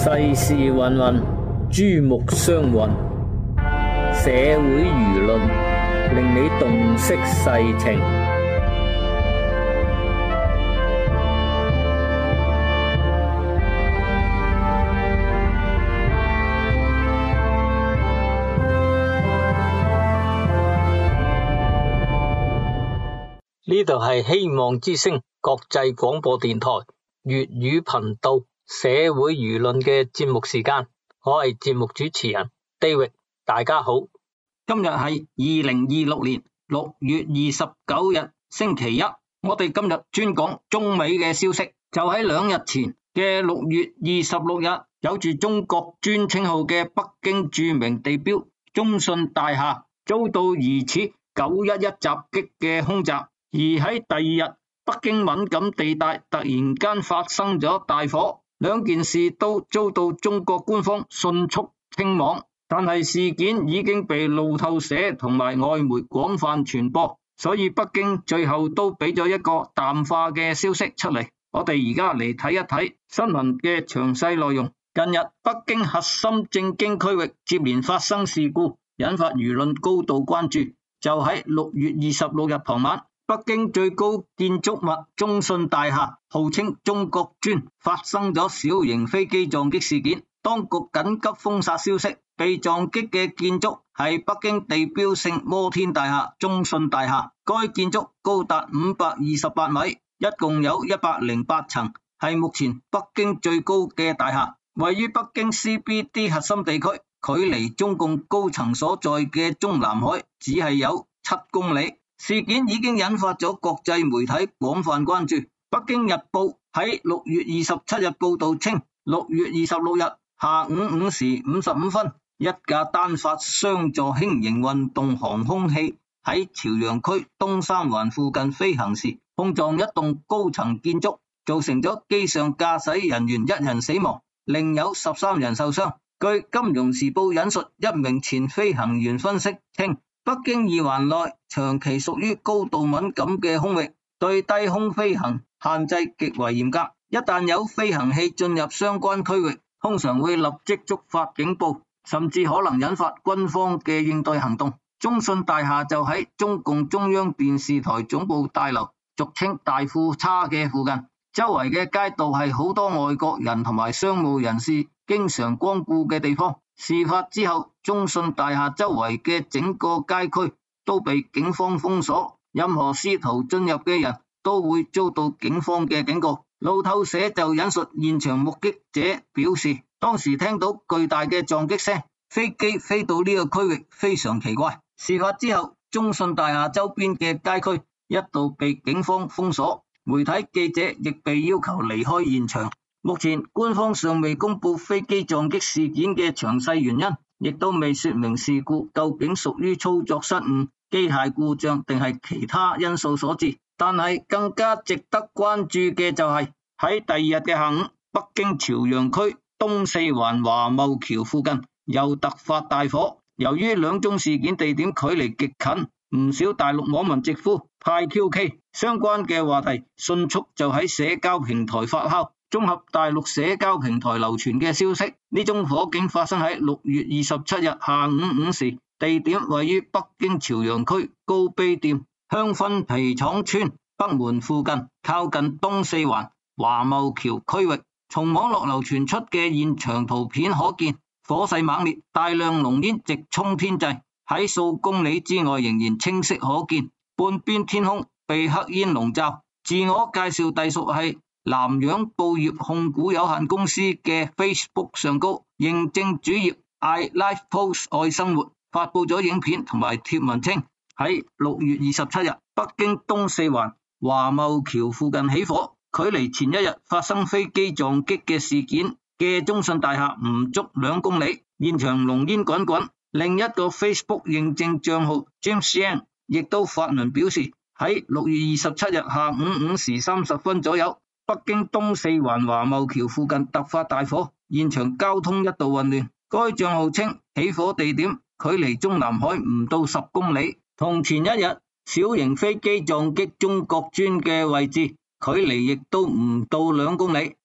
世事芸芸，珠目相混，社會輿論令你洞悉世情。呢度係希望之聲國際廣播電台粵語頻道社會輿論嘅節目時間，我係節目主持人 David， 大家好。今日係2026年6月29日星期一，我哋今日專講中美嘅消息。就喺2日前嘅6月26日，有住中國尊稱號嘅北京著名地標中信大廈遭到疑似911襲擊嘅空襲。而喺第二日，北京敏感地帶突然間發生咗大火，兩件事都遭到中國官方迅速清網，但係事件已經被路透社同埋外媒廣泛傳播，所以北京最後都俾咗一個淡化嘅消息出嚟。我哋而家嚟睇一睇新聞嘅詳細內容。近日北京核心政經區域接連發生事故，引發輿論高度關注。就喺6月26日傍晚，北京最高建築物中信大廈號稱中國尊發生咗小型飛機撞擊事件，當局緊急封殺消息。被撞擊嘅建築係北京地標性摩天大廈中信大廈，該建築高達528米，一共有108層，係目前北京最高嘅大廈，位於北京 CBD 核心地區，距離中共高層所在嘅中南海只係有7公里。事件已經引發咗國際媒體廣泛關注。北京日報喺6月27日報道稱，6月26日下午5時55分，一架單發雙座輕型運動航空器喺朝陽區東三環附近飛行時碰撞一棟高層建築，造成咗機上駕駛人員1人死亡，另有13人受傷。據金融時報引述一名前飛行員分析稱，北京二環內長期屬於高度敏感嘅空域，對低空飛行限制極為嚴格。一旦有飛行器進入相關區域，通常會立即觸發警報，甚至可能引發軍方嘅應對行動。中信大廈就喺中共中央電視台總部大樓，俗稱大富叉嘅附近，周圍嘅街道係好多外國人同埋商務人士經常光顧嘅地方。事發之後，中信大廈周圍嘅整個街區都被警方封鎖，任何試圖進入嘅人都會遭到警方嘅警告。路透社就引述現場目擊者表示，當時聽到巨大嘅撞擊聲，飛機飛到呢個區域非常奇怪。事發之後，中信大廈周邊嘅街區一度被警方封鎖，媒體記者亦被要求離開現場。目前官方尚未公布飛機撞擊事件嘅詳細原因，亦都未說明事故究竟屬於操作失誤、機械故障定係其他因素所致。但係更加值得關注嘅就係喺第二日嘅下午，北京朝陽區東四環華茂橋附近又突發大火。由於兩宗事件地點距離極近，唔少大陸網民直呼派 QK， 相關嘅話題迅速就喺社交平台發酵。綜合大陸社交平台流傳嘅消息，呢宗火警發生喺6月27日下午5時，地點位於北京朝陽區高碑店香薰皮廠村北門附近，靠近東四環華茂橋區域。從網絡流傳出嘅現場圖片可見，火勢猛烈，大量濃煙直衝天際，喺數公里之外仍然清晰可見，半邊天空被黑煙籠罩。自我介紹隸屬係南洋報業控股有限公司嘅 Facebook 上高認證主頁 I Life Post 愛生活發佈咗影片同埋貼文稱，喺6月27日北京東四環華茂橋附近起火，距離前一日發生飛機撞擊嘅事件嘅中信大廈唔足2公里，現場濃煙滾滾。另一個 Facebook 認證賬號 James Yang 亦都發文表示，喺6月27日下午5時30分左右，北京東四環華茂橋附近突發大火，現場交通一度混亂。該賬號稱起火地點距離中南海唔到10公里，同前一日小型飛機撞擊中國尊嘅位置距離亦都唔到2公里。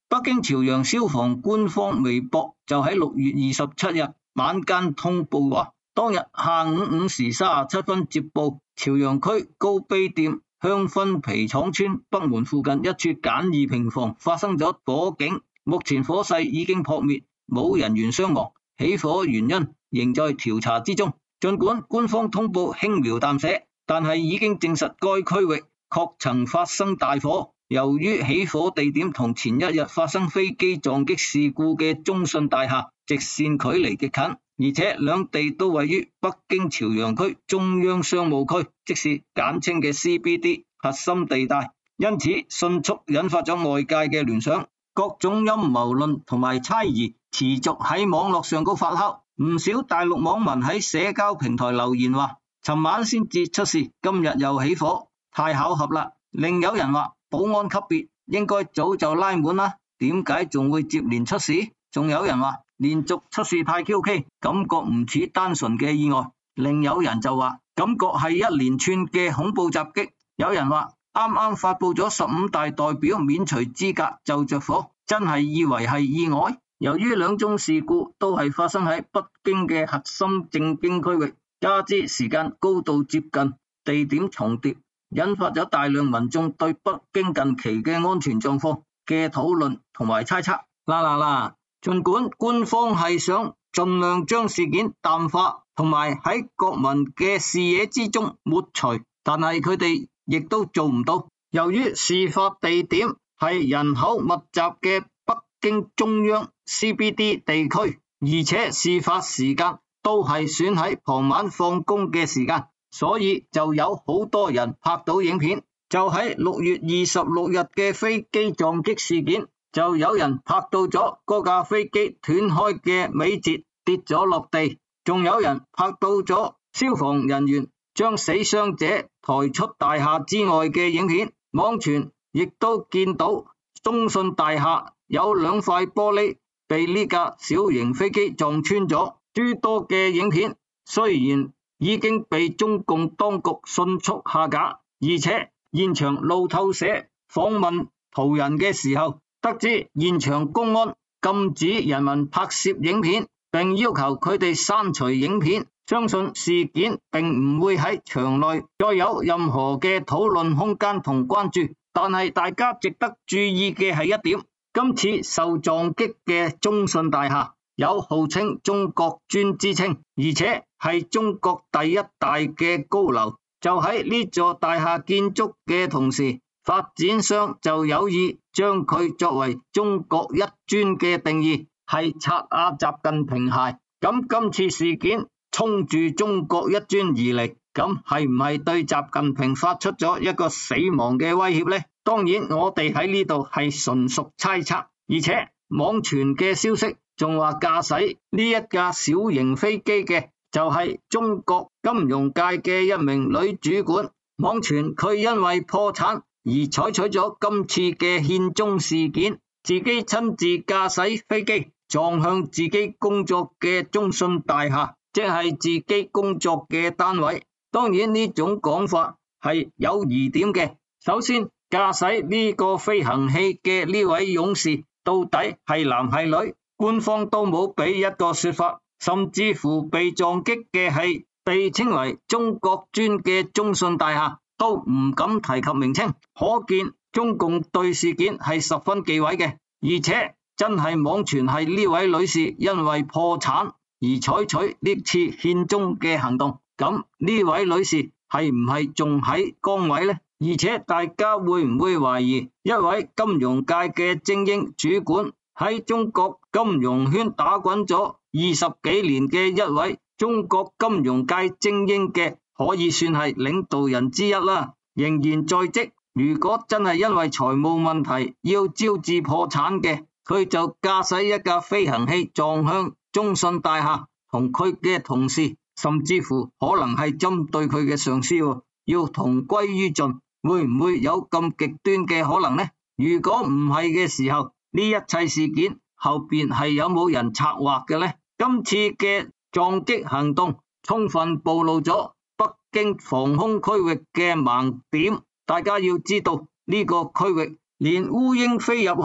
北京朝陽消防官方微博就喺6月27日晚間通報話，當日下午5時37分接報，朝陽區高碑店香薰皮廠村北門附近一處簡易平房發生咗火警，目前火勢已經撲滅，冇人員傷亡，起火原因仍在調查之中。儘管官方通報輕描淡寫，但係已經證實該區域確曾發生大火。由於起火地點同前一日發生飛機撞擊事故嘅中信大廈直線距離極近，而且兩地都位於北京朝陽區中央商務區，即是簡稱嘅 CBD 核心地帶，因此迅速引發咗外界嘅聯想，各種陰謀論同埋猜疑持續喺網絡上高發酵。唔少大陸網民喺社交平台留言話，尋晚先至出事，今日又起火，太巧合啦。另有人話，保安級別應該早就拉滿啦，點解仲會接連出事？仲有人話連續出事太蹊蹺，感覺唔似單純嘅意外。另有人就話感覺係一連串嘅恐怖襲擊。有人話啱啱發佈咗15大代表免除資格就着火，真係以為係意外。由於兩宗事故都係發生喺北京嘅核心政經區域，加之時間高度接近，地點重疊，引發咗大量民眾對北京近期嘅安全狀況嘅討論同埋猜測。儘管官方係想盡量將事件淡化，同埋喺國民嘅視野之中抹除，但係佢哋亦都做唔到。由於事發地點係人口密集嘅北京中央 CBD 地區，而且事發時間都係選喺傍晚放工嘅時間，所以就有好多人拍到影片。就喺6月26日嘅飛機撞擊事件，就有人拍到咗嗰架飛機斷開嘅尾節跌咗落地，仲有人拍到咗消防人員將死傷者抬出大廈之外嘅影片。網傳亦都見到中信大廈有2塊玻璃被呢架小型飛機撞穿咗。諸多嘅影片雖然已經被中共當局迅速下架，而且現場路透社訪問途人嘅時候，得知現場公安禁止人民拍攝影片，並要求佢哋刪除影片。相信事件並唔會喺場內再有任何嘅討論空間同關注。但係大家值得注意嘅係一點，今次受撞擊嘅中信大廈有號稱中國磚之稱，而且係中國第一大嘅高樓。就喺呢座大廈建築嘅同時，發展商就有意將佢作為中國一磚嘅定義，係擦下習近平鞋。咁今次事件衝住中國一磚而嚟，咁係唔係對習近平發出咗一個死亡嘅威脅呢？當然我哋喺呢度係純屬猜測，而且網傳嘅消息仲話駕駛呢一架小型飛機嘅就係中國金融界嘅一名女主管。網傳佢因為破產而採取咗今次嘅獻中事件，自己親自駕駛飛機撞向自己工作嘅中信大廈，即係自己工作嘅單位。當然呢種講法係有疑點嘅。首先，駕駛呢個飛行器嘅呢位勇士到底係男係女，官方都冇俾一個說法，甚至乎被撞擊嘅係被稱為中國磚嘅中信大廈都唔敢提及名稱，可見中共對事件係十分忌諱嘅。而且真係網傳係呢位女士因為破產而採取呢次獻中嘅行動，咁呢位女士係唔係仲喺崗位呢？而且大家會唔會懷疑一位金融界嘅精英主管喺中國金融圈打滾咗20幾年嘅一位中國金融界精英嘅可以算係領導人之一啦，仍然在職。如果真係因為財務問題要招致破產嘅，佢就駕駛一架飛行器撞向中信大廈同佢嘅同事，甚至乎可能係針對佢嘅上司，要同歸於盡。會唔會有咁極端嘅可能呢？如果唔係嘅時候，呢一切事件後邊係有冇人策劃嘅呢？今次嘅撞擊行動充分暴露咗北京防空區域嘅盲點。大家要知道呢個區域連烏蠅飛入去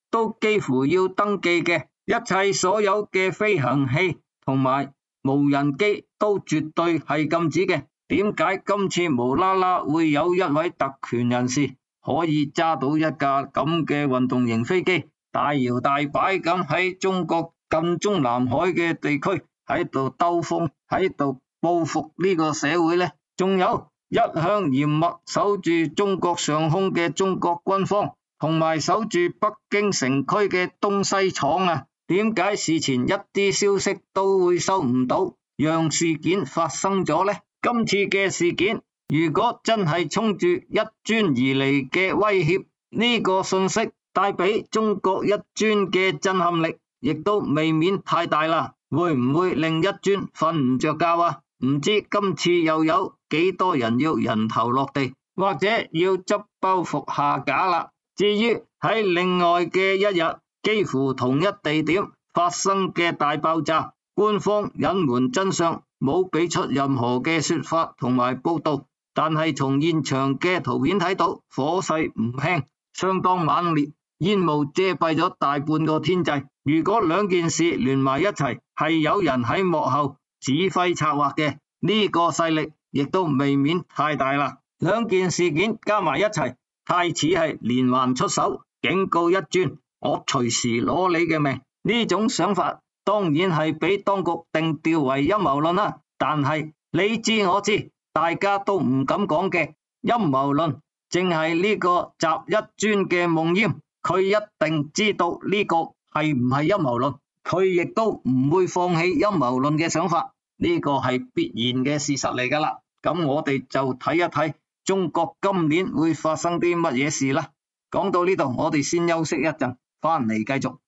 都幾乎要登記嘅，一切所有嘅飛行器同埋無人機都絕對係禁止嘅。點解今次無啦啦會有一位特權人士可以揸到一架咁嘅運動型飛機，大搖大擺咁喺中國近中南海嘅地區喺度兜風，喺度報復呢個社會呢？仲有一向嚴密守住中國上空嘅中國軍方，同埋守住北京城區嘅東西廠啊，點解事前一啲消息都會收唔到，讓事件發生咗呢？今次嘅事件如果真係衝住一尊而嚟嘅威脅，呢個信息帶俾中國一尊嘅震撼力亦都未免太大啦，會唔會令一尊瞓唔着覺啊？唔知今次又有幾多人要人頭落地，或者要執包袱下架啦。至於喺另外嘅一日，幾乎同一地點發生嘅大爆炸，官方隱瞞真相，冇俾出任何嘅說法同埋報道，但係從現場嘅圖片睇到，火勢唔輕，相當猛烈，煙霧遮蔽咗大半個天際。如果兩件事連埋一齊，係有人喺幕後指揮策劃嘅，呢個勢力亦都未免太大啦。兩件事件加埋一齊，太似係連環出手，警告一尊，我隨時攞你嘅命。呢種想法當然係俾當局定調為陰謀論啦，但係你知我知，大家都唔敢講嘅陰謀論，淨係呢個習一尊嘅夢魘，佢一定知道呢個係唔係陰謀論，佢亦都唔會放棄陰謀論嘅想法，呢個係必然嘅事實嚟噶啦。咁我哋就睇一睇中國今年會發生啲乜嘢事啦。講到呢度，我哋先休息一陣，翻嚟繼續。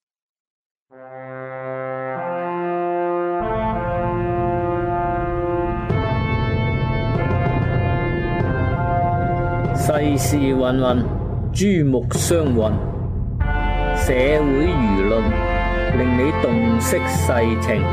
世事芸芸，珠目相混，社會輿論令你洞悉世情。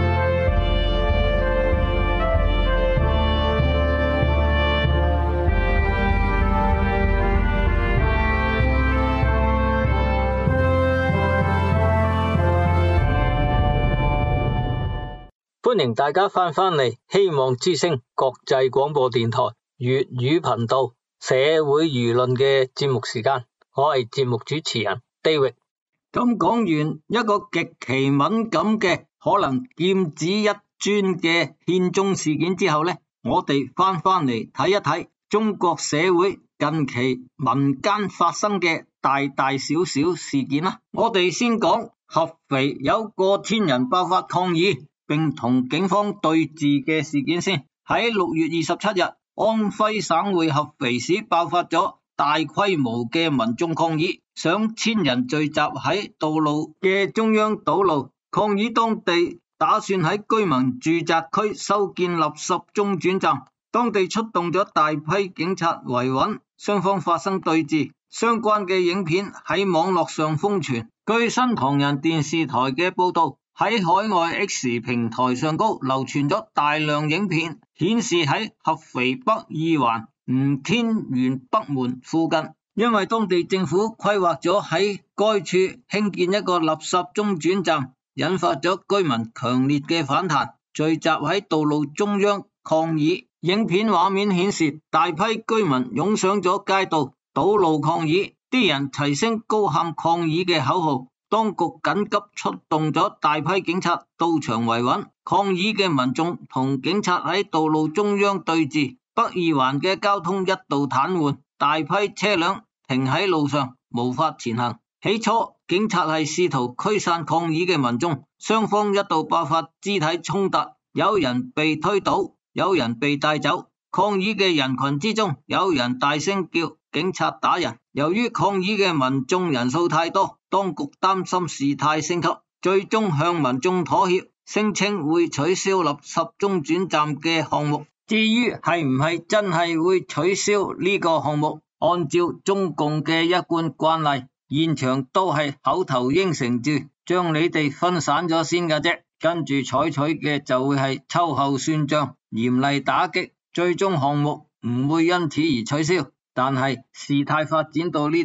歡迎大家翻嚟希望之聲國際廣播電台粵語頻道社會輿論嘅節目時間，我係節目主持人 David。 咁講完一個極其敏感嘅可能劍指一尊嘅獻中事件之後呢，我哋翻嚟睇一睇中國社會近期民間發生嘅大大小小事件啦。我哋先講合肥有過千人爆發抗議並同警方對峙嘅事件先。喺6月27日，安徽省會合肥市爆發咗大規模嘅民眾抗議，上千人聚集喺道路嘅中央堵路，抗議當地打算喺居民住宅區修建垃圾中轉站，當地出動咗大批警察維穩，雙方發生對峙，相關嘅影片喺網絡上瘋傳。據新唐人電視台嘅報道，喺海外 X 平台上高流傳咗大量影片，顯示喺合肥北二環吳天元北門附近，因為當地政府規劃咗喺該處興建一個垃圾中轉站，引發咗居民強烈嘅反彈，聚集喺道路中央抗議。影片畫面顯示大批居民湧上咗街道堵路抗議，啲人齊聲高喊抗議嘅口號。當局緊急出動咗大批警察到場維穩，抗議嘅民眾同警察喺道路中央對峙，北二環嘅交通一度癱瘓，大批車輛停喺路上無法前行。起初警察係試圖驅散抗議嘅民眾，雙方一度爆發肢體衝突，有人被推倒，有人被帶走。抗議嘅人群之中，有人大聲叫警察打人。由於抗議嘅民眾人數太多，當局擔心事態升級，最終向民眾妥協，聲稱會取消垃圾中轉站嘅項目。至於係唔係真係會取消呢個項目，按照中共嘅一貫慣例，現場都係口頭應承住將你哋分散咗先㗎啫，跟住採取嘅就會係秋後算賬，嚴厲打擊，最終項目唔會因此而取消。但係事態發展到呢度，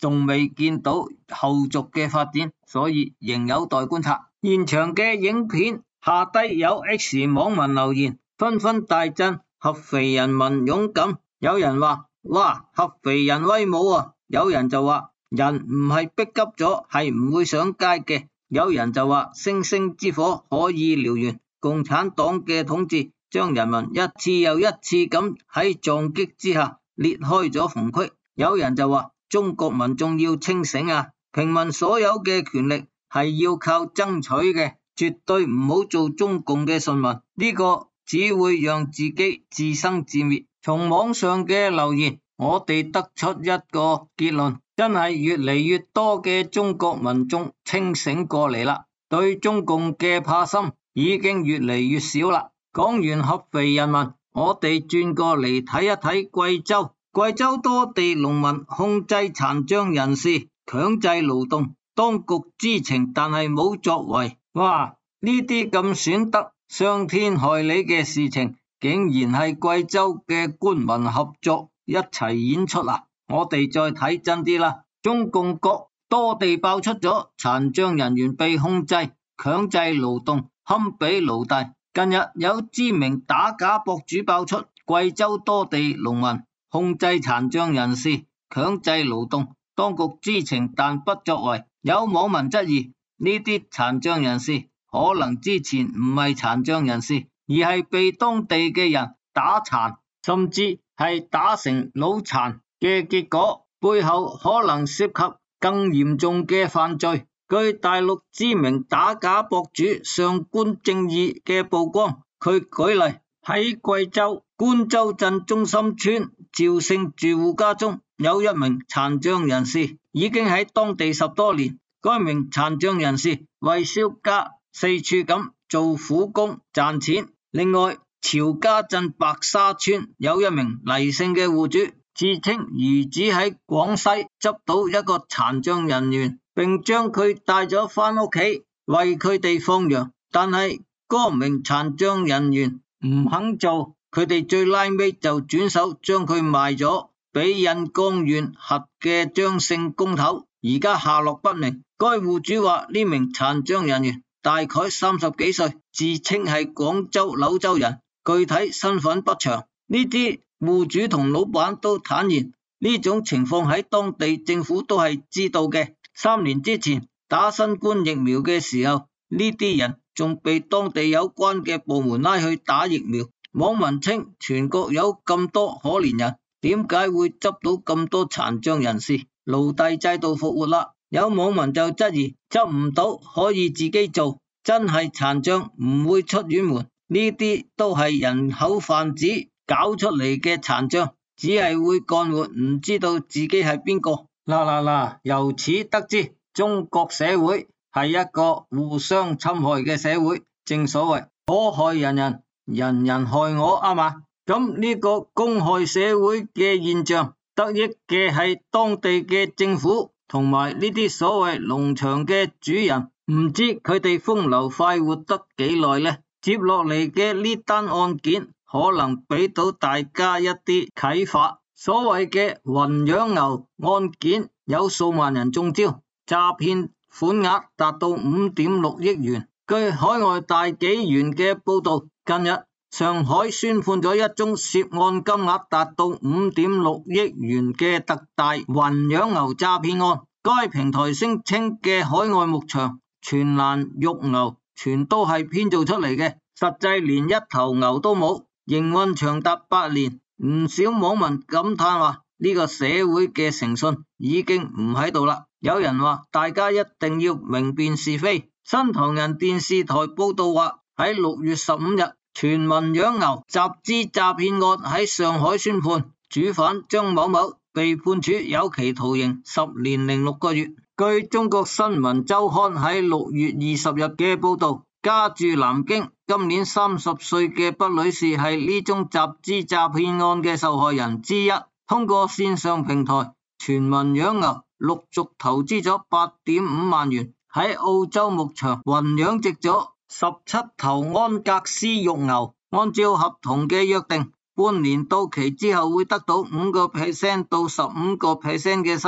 仲未見到後續嘅發展，所以仍有待觀察。現場嘅影片下低有 X 網民留言，紛紛大讚合肥人民勇敢。有人話：哇，合肥人威武啊！有人就話：人唔係逼急咗，係唔會上街嘅。有人就話：星星之火可以燎原，共產黨嘅統治將人民一次又一次咁喺撞擊之下裂開咗縫隙。有人就話：中國民眾要清醒啊！平民所有嘅權力係要靠爭取嘅，絕對唔好做中共嘅順民，呢個只會讓自己自生自滅。從網上嘅留言，我哋得出一個結論，真係越嚟越多嘅中國民眾清醒過嚟啦，對中共嘅怕心已經越嚟越少啦。講完合肥人民，我哋轉過嚟睇一睇貴州。貴州多地農民控制殘障人士，強制勞動，當局知情但係冇作為。哇！呢啲咁損德、傷天害理嘅事情，竟然係貴州嘅官民合作一齊演出啊！我哋再睇真啲啦，中共國多地爆出咗殘障人員被控制、強制勞動、堪比奴隸。近日有知名打假博主爆出貴州多地農民控制殘障人士，強制勞動，當局知情但不作為。有網民質疑呢啲殘障人士可能之前唔係殘障人士，而係被當地嘅人打殘，甚至係打成腦殘嘅結果，背後可能涉及更嚴重嘅犯罪。據大陸知名打假博主上官正義嘅曝光，佢舉例喺貴州官州鎮中心村趙姓住戶家中，有一名殘障人士已經喺當地10多年。該名殘障人士為蕭家四處咁做苦工賺錢。另外，曹家鎮白沙村有一名黎姓嘅戶主，自稱兒子喺廣西執到一個殘障人員，並將佢帶咗返屋企為佢哋放羊，但係嗰名殘障人員唔肯做，佢哋最拉尾就轉手將佢賣咗俾印江縣轄嘅張姓工頭，而家下落不明。該戶主話呢名殘障人員大概30幾歲，自稱係廣州柳州人，具體身份不詳。呢啲戶主同老闆都坦言，呢種情況喺當地政府都係知道嘅。3年之前打新冠疫苗嘅時候，呢啲人仲被當地有關嘅部門拉去打疫苗。網民稱全國有咁多可憐人，點解會執到咁多殘障人士？奴隸制度復活啦！有網民就質疑執唔到可以自己做，真係殘障唔會出遠門，呢啲都係人口販子搞出嚟嘅殘障，只係會幹活，唔知道自己係邊個。嗱，由此得知中國社會係一個互相侵害嘅社會，正所謂我害人人，人人害我，啱嘛？咁呢個公害社會嘅現象，得益嘅係當地嘅政府同埋呢啲所謂農場嘅主人，唔知佢哋風流快活得幾耐呢？接落嚟嘅呢單案件可能俾到大家一啲啟發。所謂嘅雲養牛案件有數萬人中招，詐騙款額達到5.6億元。據海外大紀元嘅報道，近日上海宣判咗一宗涉案金額達到5.6億元嘅特大雲養牛詐騙案。該平台聲稱嘅海外牧場全欄育牛全都係編造出嚟嘅，實際連一頭牛都冇，營運長達8年。唔少網民感嘆話呢個社會嘅誠信已經唔喺度啦。有人話大家一定要明辨是非。新唐人電視台報道話喺6月15日，全民養牛集資詐騙案喺上海宣判，主犯張某某被判處有期徒刑10年零6個月。據中國新聞周刊喺6月20日嘅報道，家住南京，今年30歲嘅畢女士係呢宗集資詐騙案嘅受害人之一。通過線上平台全民養牛，陸續投資咗8.5萬元，喺澳洲牧場雲養殖咗17頭安格斯育牛。按照合同嘅約定，半年到期之後會得到5% 到15% 嘅收益。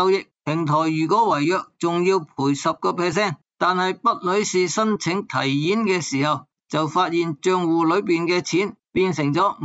平台如果違約，仲要賠10%。但係畢女士申請提現嘅時候，就發現賬戶裏邊嘅錢變成咗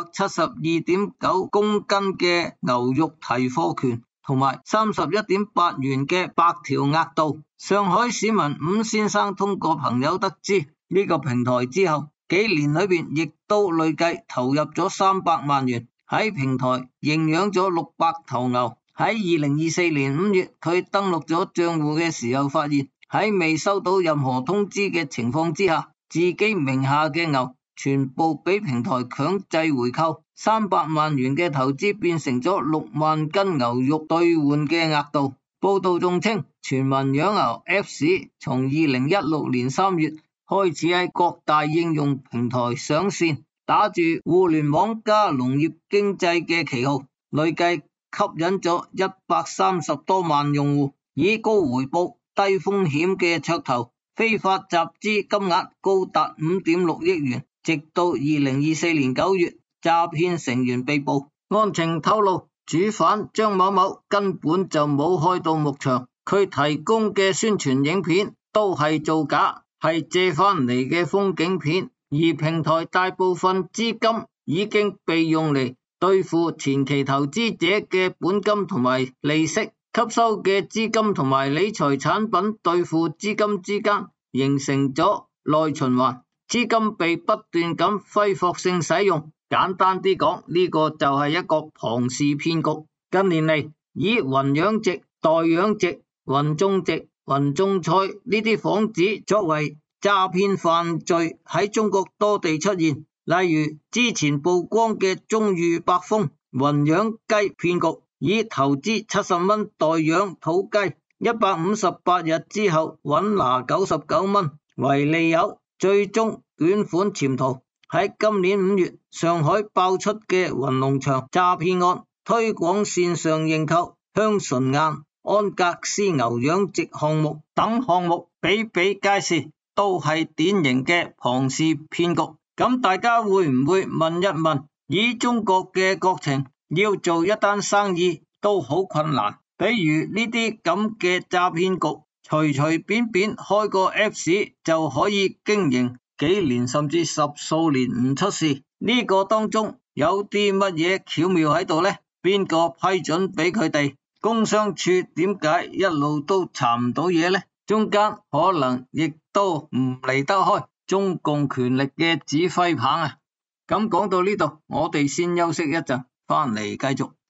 572.9公斤嘅牛肉提貨權，同埋31.8元嘅白條額度。上海市民伍先生通過朋友得知呢個平台之後，幾年裏邊亦都累計投入咗300萬元喺平台認養咗600頭牛。喺2024年5月，佢登錄咗賬戶嘅時候，發現喺未收到任何通知嘅情況之下，自己名下嘅牛全部俾平台強制回購，300萬元嘅投資變成咗6萬斤牛肉兌換嘅額度。報道仲稱，全民養牛 Apps 從2016年3月開始喺各大應用平台上線，打住互聯網加農業經濟嘅旗號，累計吸引咗130多萬用戶，以高回報低風險嘅噱頭，非法集資金額高達5.6億元。直到2024年9月，詐騙成員被捕。案情透露，主犯張某某根本就冇開到牧場，佢提供嘅宣傳影片都係造假，係借翻嚟嘅風景片，而平台大部分資金已經被用嚟對付前期投資者嘅本金同埋利息，吸收嘅資金同埋理財產品對付資金之間形成咗內循環，資金被不斷咁揮霍性使用。簡單啲講，呢個就係一個龐氏騙局。近年嚟，以雲養殖、代養殖、雲種植、雲種菜呢啲幌子作為詐騙犯罪喺中國多地出現。例如之前曝光嘅中裕百豐雲養雞騙局，以投資70蚊代養土雞，158日之後穩拿99蚊為利誘，最終捲款潛逃。喺今年5月，上海爆出嘅雲農場詐騙案，推廣線上認購香醇宴、安格斯牛養殖項目等項目比比皆是，都係典型嘅龐氏騙局。咁大家會唔會問一問，以中國嘅國情，要做一單生意都好困難，比如呢啲咁嘅詐騙局，隨隨便便開個 Apps 就可以經營幾年甚至10數年唔出事，呢個當中有啲乜嘢巧妙喺度呢？邊個批准俾佢哋？工商處點解一路都查唔到嘢呢？中間可能亦都唔離得開中共權力嘅指揮棒啊！咁講到呢度，我哋先休息一陣，翻嚟繼續。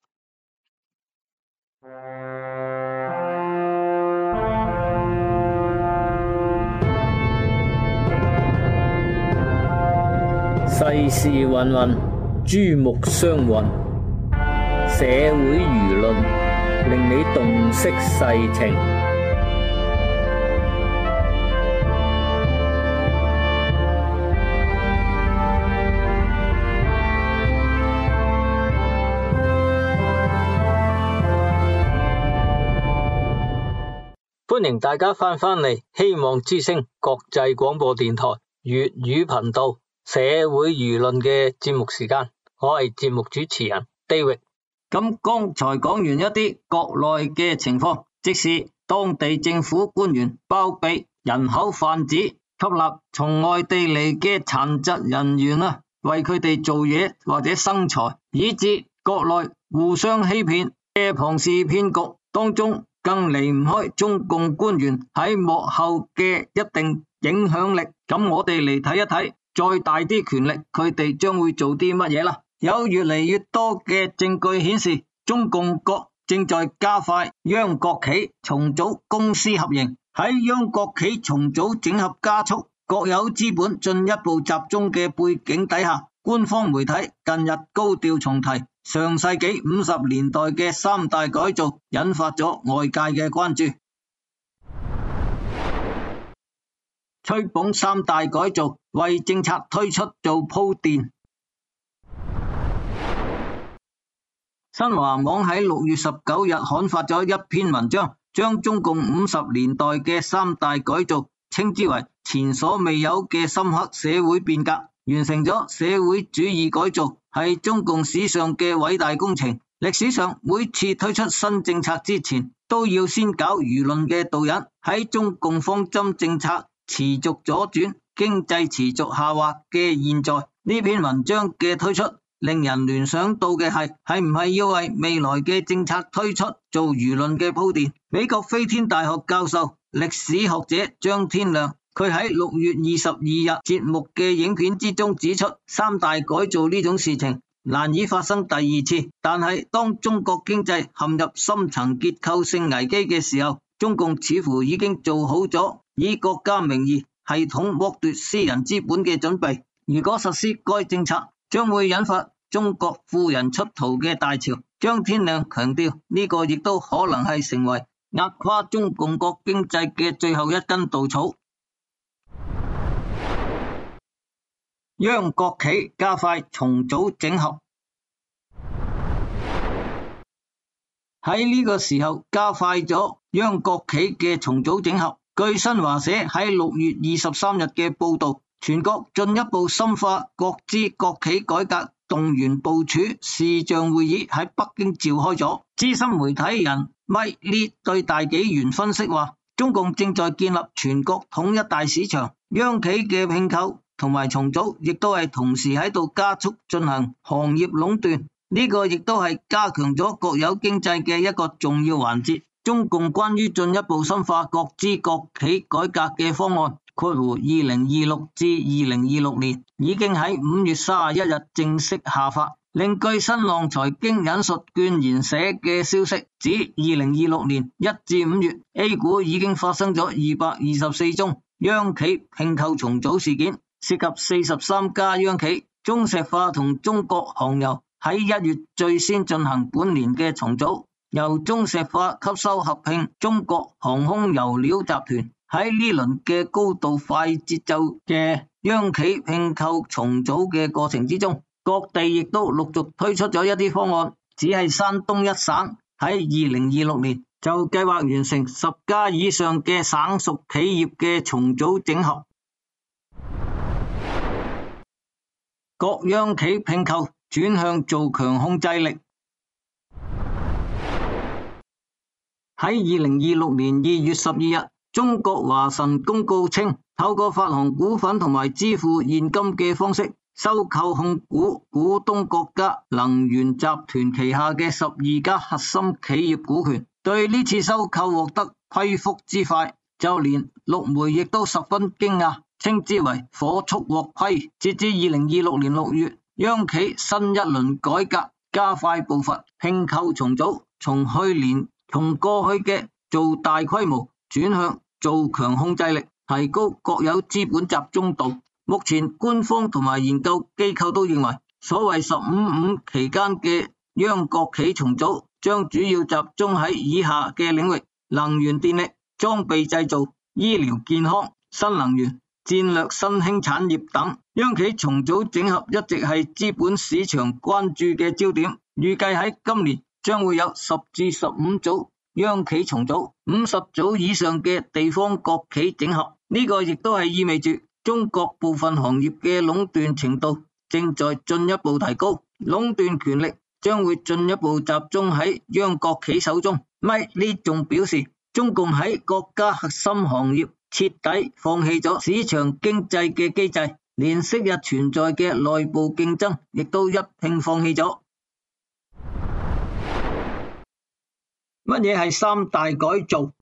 世事芸芸，珠目相混，社會輿論令你洞悉世情。歡迎大家翻嚟希望之聲國際廣播電台粵語頻道社會輿論嘅節目時間，我係節目主持人 David。 咁剛才講完一啲國內嘅情況，即是當地政府官員包庇人口販子，吸納從外地嚟嘅殘疾人員為佢哋做嘢或者生財，以致國內互相欺騙嘅龐氏騙局當中，更離唔開中共官員喺幕後嘅一定影響力。咁我哋嚟睇一睇，再大啲權力，佢哋將會做啲乜嘢啦？有越嚟越多嘅證據顯示，中共國正在加快央國企重組公私合營。喺央國企重組整合加速、國有資本進一步集中嘅背景底下，官方媒體近日高調重提上世紀50年代嘅三大改造，引發咗外界嘅關注。吹捧三大改造，為政策推出做鋪墊。新華網喺6月19日刊發咗一篇文章，將中共50年代嘅三大改造稱之為前所未有嘅深刻社會變革，完成咗社會主義改造，係中共史上嘅偉大工程。歷史上每次推出新政策之前， 都要先搞輿論嘅導引。喺中共方針政策持續左轉、經濟持續下滑嘅現在，呢篇文章嘅推出，令人聯想到嘅係唔係要為未來嘅政策推出做輿論嘅鋪墊？美國飛天大學教授、歷史學者張天亮，佢喺6月22日節目嘅影片之中指出，三大改造呢種事情難以發生第二次，但係當中國經濟陷入深層結構性危機嘅時候，中共似乎已經做好咗以國家名義系統剝奪私人資本嘅準備。如果實施該政策，將會引發中國富人出逃嘅大潮。張天亮強調，呢個亦都可能係成為壓垮中共國經濟嘅最後一根稻草。央國企加快重組整合，喺呢個時候加快咗央國企嘅重組整合。據新華社喺6月23日嘅報道，全國進一步深化國資國企改革動員部署視像會議喺北京召開咗。資深媒體人麥列對大紀元分析話，中共正在建立全國統一大市場，央企嘅併購同埋重組亦都係同時喺度加速進行行業壟斷，呢個亦都係加強咗國有經濟嘅一個重要環節。中共關於進一步深化國資國企改革嘅方案（2026至2026年）已經喺5月31日正式下發。另據新浪財經引述卷賢社嘅消息，指2026年1至5月 A 股已經發生咗224宗央企併購重組事件，涉及43家央企。中石化同中國航油喺1月最先進行本年嘅重組，由中石化吸收合併中國航空油料集團。喺呢輪嘅高度快節奏嘅央企併購重組嘅過程之中，各地亦都陸續推出咗一啲方案。只係山東一省喺2026年就計劃完成10家以上嘅省屬企業嘅重組整合。各央企併購轉向做強控制力。喺2026年2月12日，中國華晨公告稱，透過發行股份同埋支付現金嘅方式，收購控股股東國家能源集團旗下嘅12家核心企業股權。對呢次收購獲得批復之快，就連陸媒亦都十分驚訝，稱之為火速獲批。截至2026年6月，央企新一輪改革加快步伐，併購重組從過去嘅做大規模轉向做強控制力，提高國有資本集中度。目前官方同埋研究機構都認為，所謂15-5期間嘅央國企重組將主要集中喺以下嘅領域：能源電力、裝備製造、醫療健康、新能源、戰略新興產業等。央企重組整合一直係資本市場關注嘅焦點，預計喺今年將會有10至15組央企重組，50組以上嘅地方國企整合。呢個亦都係意味住中國部分行業嘅壟斷程度正在進一步提高，壟斷權力將會進一步集中喺央國企手中。麥列仲表示，中共喺國家核心行業徹底放棄咗市場經濟嘅機制，連昔日存在嘅內部競爭亦都一併放棄咗。乜嘢係三大改造？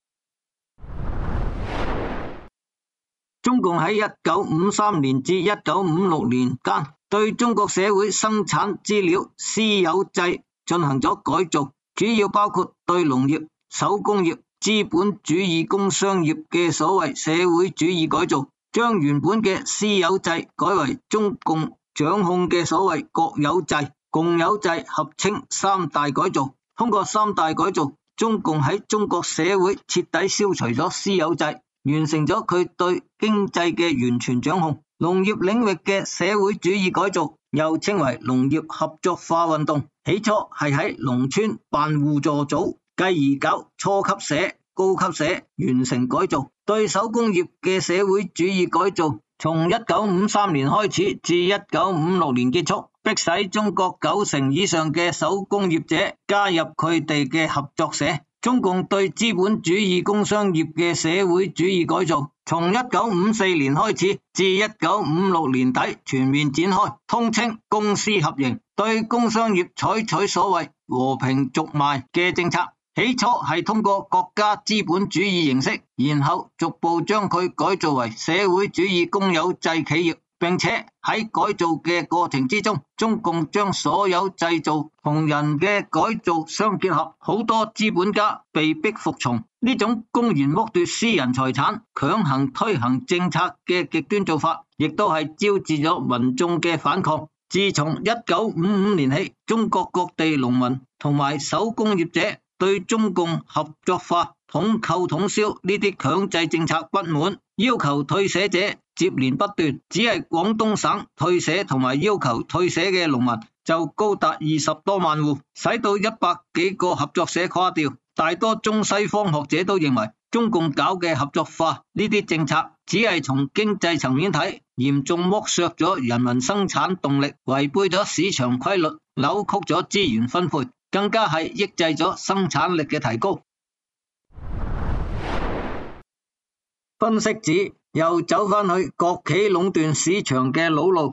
中共喺1953年至1956年間對中國社會生產資料私有制進行咗改造，主要包括對農業、手工業、資本主義工商業嘅所謂社會主義改造，將原本嘅私有制改為中共掌控嘅所謂國有制、共有制，合稱三大改造。通過三大改造，中共喺中國社會徹底消除咗私有制，完成咗佢對經濟嘅完全掌控。農業領域嘅社會主義改造又稱為農業合作化運動，起初係喺農村辦互助組，繼而搞初級社、高級社，完成改造。對手工業嘅社會主義改造從1953年開始至1956年結束，迫使中國90%以上嘅手工業者加入佢哋嘅合作社。 中共對資本主義工商業嘅社會主義改造，從1954年開始至1956年底全面展開，通稱公私合營，對工商業採取所謂和平續賣嘅政策。起初係通過國家資本主義形式，然後逐步將佢改造為社會主義公有制企業，並且喺改造嘅過程之中，中共將所有製造同人嘅改造相結合，好多資本家被逼服從呢種公然剝奪私人財產、強行推行政策嘅極端做法，亦都係招致咗民眾嘅反抗。自從1955年起，中國各地農民同埋手工業者對中共合作化、統購統銷呢啲強制政策不滿，要求退社者接連不斷，只係廣東省退社同埋要求退社嘅農民就高達20多萬戶，使到100幾個合作社垮掉。大多中西方學者都認為，中共搞嘅合作化呢啲政策，只係從經濟層面睇，嚴重剝削咗人民生產動力，違背咗市場規律，扭曲咗資源分配，更加係抑制咗生產力嘅提高。分析指又走返去國企壟斷市場嘅老路。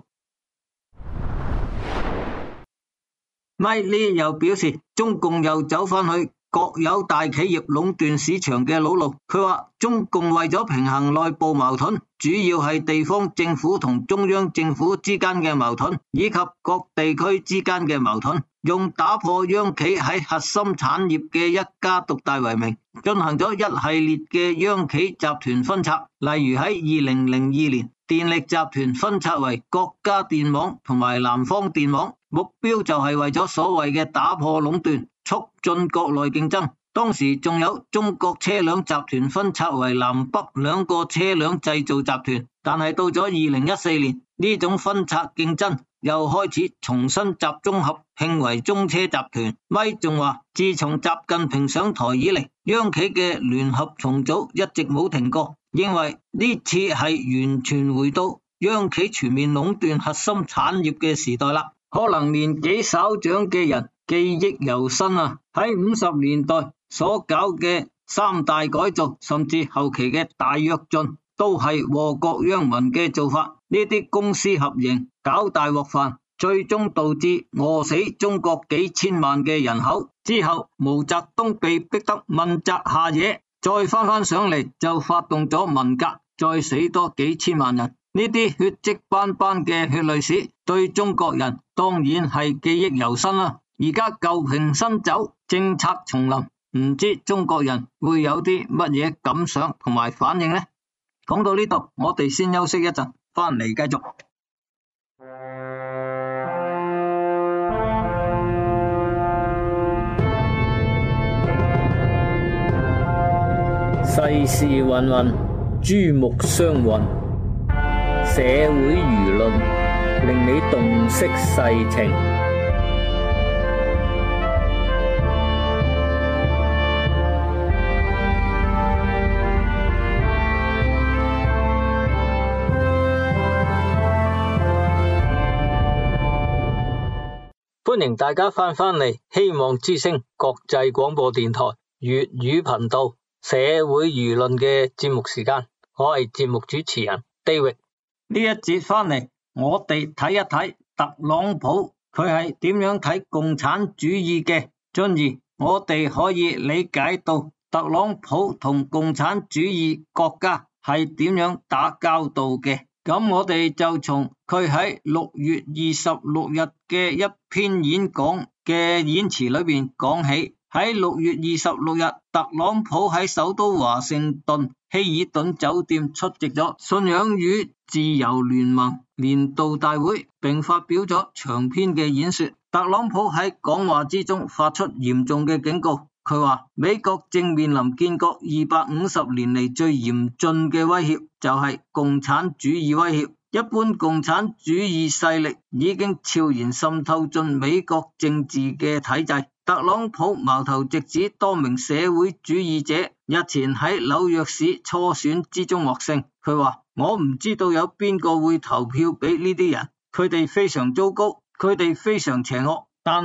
麥利又表示，中共又走返去國有大企業壟斷市場嘅老路。佢話中共為咗平衡內部矛盾，主要係地方政府同中央政府之間嘅矛盾，以及各地區之間嘅矛盾，用打破央企喺核心產業嘅一家獨大為名，進行咗一系列嘅央企集團分拆。例如喺2002年，電力集團分拆為國家電網同埋南方電網，目標就係為咗所謂嘅打破壟斷，促進國內競爭。當時仲有中國車輛集團分拆為南北兩個車輛製造集團，但係到咗2014年，呢種分拆競爭又開始重新集中合併為中車集團。咪仲話，自從習近平上台以嚟，央企嘅聯合重組一直冇停過，認為呢次係完全回到央企全面壟斷核心產業嘅時代啦。可能年紀稍長嘅人記憶猶新啊，喺50年代所搞嘅3大改造，甚至後期嘅大躍進，都係禍國殃民嘅做法。呢啲公私合營搞大鑊飯，最終導致餓死中國幾千萬嘅人口。之後毛澤東被逼得問責下野，再翻上嚟就發動咗文革，再死多幾千萬人。呢啲血跡斑斑嘅血淚史，對中國人當然係記憶猶新啦。而家舊瓶新酒，政策重臨，唔知中國人會有啲乜嘢感想同埋反應呢？講到呢度，我哋先休息一陣，翻嚟繼續。 世事芸芸，珠目相混，社會輿論令你洞悉世情。歡迎大家翻嚟希望之聲國際廣播電台粵語頻道社會輿論嘅節目時間，我係節目主持人 David。 呢一節翻嚟，我哋睇一睇特朗普佢係點樣睇共產主義嘅，進而我哋可以理解到特朗普同共產主義國家係點樣打交道嘅。咁我哋就從佢喺6月26日嘅一篇演講嘅演詞裏邊講起。喺6月26日，特朗普喺首都華盛頓希爾頓酒店出席咗信仰與自由聯盟年度大會，並發表咗長篇嘅演說。特朗普喺講話之中發出嚴重嘅警告，佢話美國正面臨建國250年嚟最嚴峻嘅威脅，就係共產主義威脅。一般共產主義勢力已經悄然滲透進美國政治嘅體制。特朗普矛頭直指多名社會主義者日前喺紐約市初選之中獲勝。佢話：我唔知道有邊個會投票俾呢啲人，佢哋非常糟糕，佢哋非常邪惡。但係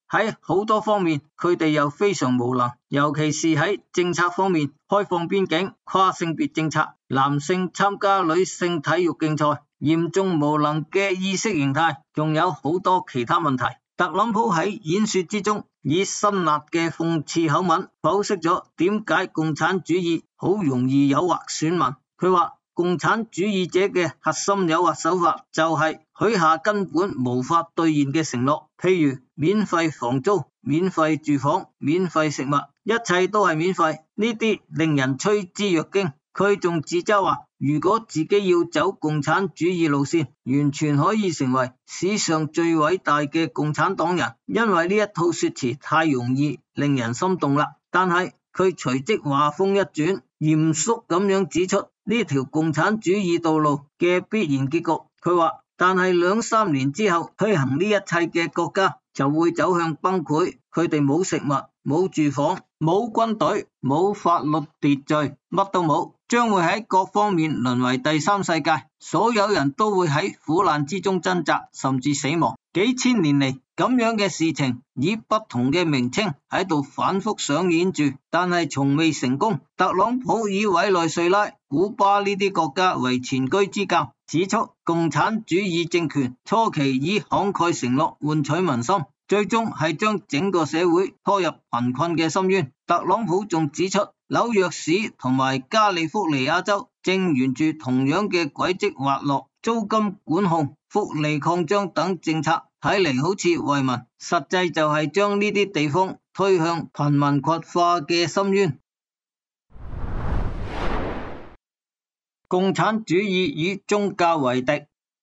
喺好多方面佢哋又非常無能，尤其是喺政策方面，開放邊境、跨性別政策、男性參加女性體育競賽，嚴重無能嘅意識形態，仲有好多其他問題。特朗普喺演說之中以辛辣嘅諷刺口吻剖析咗點解共產主義好容易誘惑選民。佢話共產主義者嘅核心誘惑手法就係許下根本無法兌現嘅承諾，譬如免費房租、免費住房、免費食物，一切都係免費，呢啲令人趨之若驚。佢仲自嘲話，如果自己要走共產主義路線，完全可以成為史上最偉大嘅共產黨人，因為呢一套說辭太容易令人心動啦。但係佢隨即話風一轉，嚴肅咁樣指出呢條共產主義道路嘅必然結局。佢話，但係2-3年之後推行呢一切嘅國家就會走向崩潰，佢哋冇食物、冇住房、冇軍隊、冇法律秩序，乜都冇，將會喺各方面淪為第三世界，所有人都會喺苦難之中掙扎，甚至死亡。幾千年嚟，咁樣嘅事情以不同嘅名稱喺度反覆上演住，但係從未成功。特朗普以委內瑞拉、古巴呢啲國家為前車之鑑，指出共產主義政權初期以慷慨承諾換取民心，最終係將整個社會拖入貧困嘅深淵。特朗普仲指出，紐約市同埋加利福尼亞州正沿住同樣嘅軌跡滑落，租金管控、福利擴張等政策睇嚟好似惠民，實際就係將呢啲地方推向貧民窟化嘅深淵。共產主義與宗教為敵。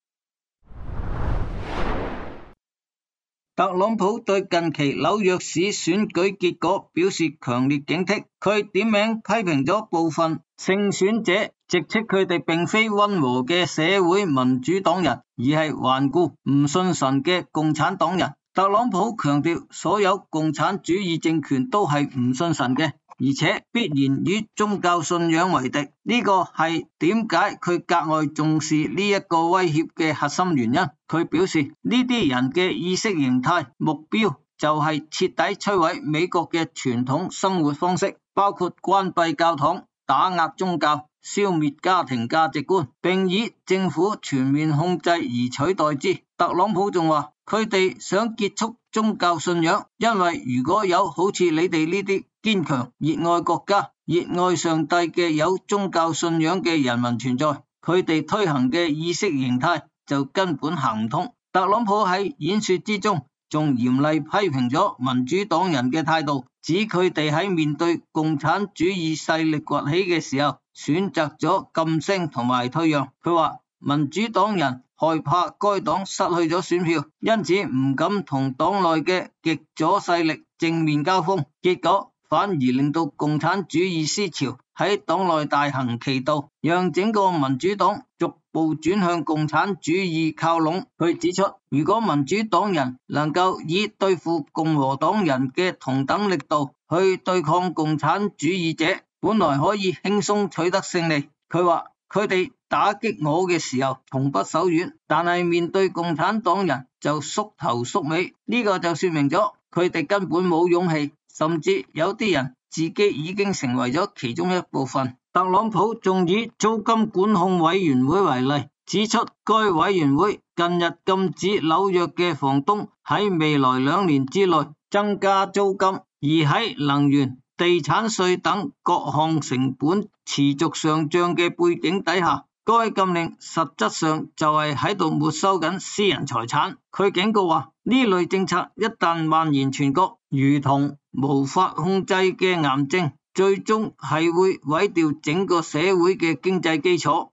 特朗普對近期紐約市選舉結果表示強烈警惕，佢點名批評咗部分勝選者，直斥佢哋並非溫和嘅社會民主黨人，而係頑固唔信神嘅共產黨人。特朗普強調，所有共產主義政權都係唔信神嘅，而且必然與宗教信仰為敵。呢個係點解佢格外重視呢一個威脅嘅核心原因。佢表示，呢啲人嘅意識形態目標就係徹底摧毀美國嘅傳統生活方式，包括關閉教堂、打壓宗教、消滅家庭價值觀，並以政府全面控制而取代之。特朗普仲話，佢哋想結束宗教信仰，因為如果有好似你哋呢啲堅強、熱愛國家、熱愛上帝嘅有宗教信仰嘅人民存在，佢哋推行嘅意識形態就根本行唔通。特朗普喺演說之中仲嚴厲批評咗民主黨人嘅態度，指佢哋喺面對共產主義勢力崛起嘅時候，選擇咗噤聲同埋退讓。佢話民主黨人害怕該黨失去咗選票，因此唔敢同黨內嘅極左勢力正面交鋒，結果反而令到共產主義思潮喺黨內大行其道，讓整個民主黨逐步轉向共產主義靠攏。佢指出，如果民主黨人能夠以對付共和黨人嘅同等力度去對抗共產主義者，本來可以輕鬆取得勝利。佢話佢哋打擊我嘅時候從不手軟，但係面對共產黨人就縮頭縮尾，呢個就說明咗佢哋根本冇勇氣，甚至有啲人自己已經成為咗其中一部分。特朗普仲以租金管控委員會為例，指出該委員會近日禁止紐約嘅房東喺未來2年之內增加租金，而喺能源、地產稅等各項成本持續上漲嘅背景底下，該禁令實質上就係喺度沒收緊私人財產。佢警告話，呢類政策一旦蔓延全國，如同無法控制嘅癌症，最終係會毀掉整個社會嘅經濟基礎。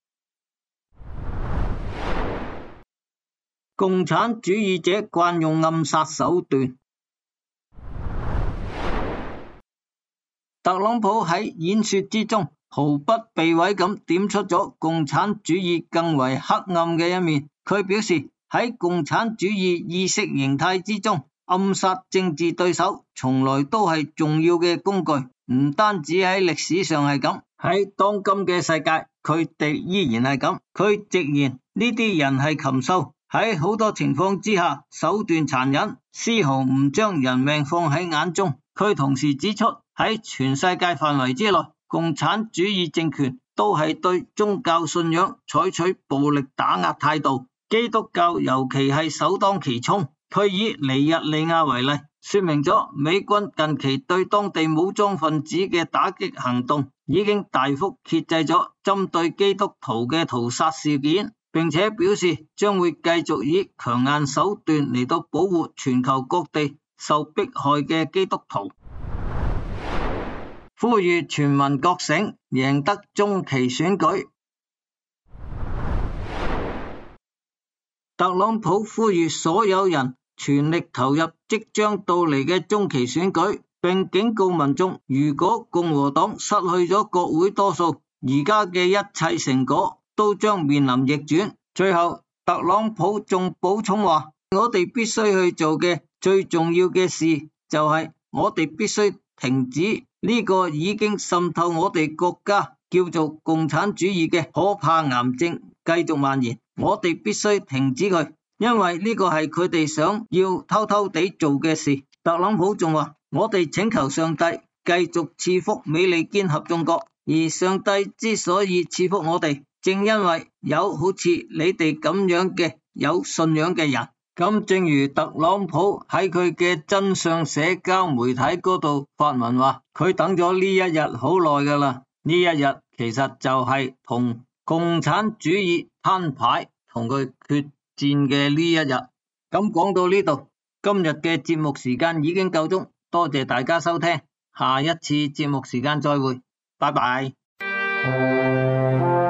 共產主義者慣用暗殺手段。特朗普喺演說之中毫不避諱咁點出咗共產主義更為黑暗嘅一面。佢表示，喺共產主義意識形態之中，暗殺政治對手從來都係重要嘅工具，唔單止喺歷史上係咁，喺當今嘅世界佢哋依然係咁。佢直言呢啲人係禽獸， 喺好多情況之下手段殘忍，絲毫唔將人命放喺眼中。佢同時指出，喺全世界範圍之內，共產主義政權都係對宗教信仰採取暴力打壓態度，基督教尤其係首當其衝。佢以尼日利亞為例，說明咗美軍近期對當地武裝分子嘅打擊行動已經大幅遏制咗針對基督徒嘅屠殺事件，並且表示將會繼續以強硬手段嚟到保護全球各地受迫害嘅基督徒，呼籲全民覺醒，贏得中期選舉。特朗普呼籲所有人全力投入即將到嚟嘅中期選舉，並警告民眾，如果共和黨失去咗國會多數，而家嘅一切成果都將面臨逆轉。最後，特朗普仲補充話，我哋必須去做嘅最重要嘅事就係我哋必須停止呢個已經滲透我哋國家叫做共產主義嘅可怕癌症繼續蔓延，我哋必須停止佢，因為呢個係佢哋想要偷偷地做嘅事。特朗普仲話，我哋請求上帝繼續賜福美利堅合眾國，而上帝之所以賜福我哋，正因為有好似你哋咁樣嘅有信仰嘅人。咁正如特朗普喺佢嘅真相社交媒體嗰度發文話，佢等咗呢一日好耐噶啦，呢一日其實就係同共產主義攤牌，同佢決戰嘅呢一日。咁講到呢度，今日嘅節目時間已經夠鐘，多謝大家收聽，下一次節目時間再會，拜拜。